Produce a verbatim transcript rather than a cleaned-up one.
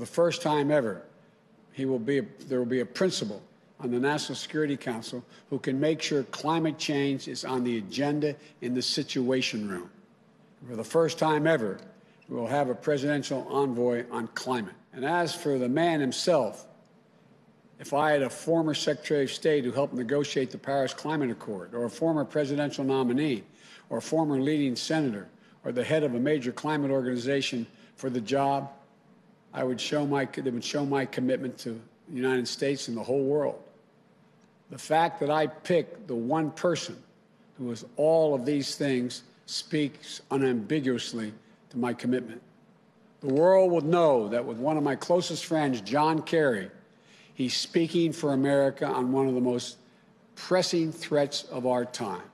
the first time ever, he will be a, there will be a principal on the National Security Council who can make sure climate change is on the agenda in the Situation Room. For the first time ever, we will have a presidential envoy on climate. And as for the man himself, if I had a former Secretary of State who helped negotiate the Paris Climate Accord, or a former presidential nominee, or a former leading senator, or the head of a major climate organization for the job, I would show my, they would show my commitment to the United States and the whole world. The fact that I picked the one person who is all of these things speaks unambiguously to my commitment. The world will know that with one of my closest friends, John Kerry, he's speaking for America on one of the most pressing threats of our time.